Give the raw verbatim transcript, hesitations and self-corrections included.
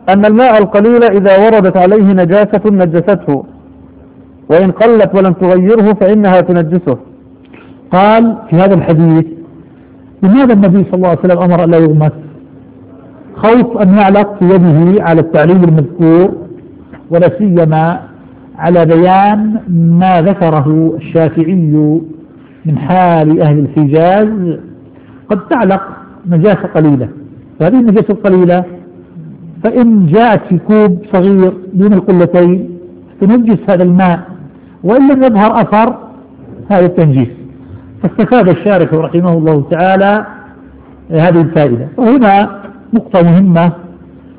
أن الماء القليل إذا وردت عليه نجاسة نجسته، وإن قلت ولم تغيره فإنها تنجسه. قال في هذا الحديث: لماذا النبي صلى الله عليه وسلم أمر أن لا يغمس؟ خوف أن يعلق في يده على التعليل المذكور، ولا سيما على بيان ما ذكره الشافعي من حال أهل الحجاز. قد تعلق نجاسة قليلة، فهذه النجاسة القليلة فإن جاءت في كوب صغير دون القلتين تنجس هذا الماء، وإن لم يظهر أثر هذا التنجيس. فاستفاد الشارح رحمه الله تعالى هذه الفائدة. وهنا نقطة مهمة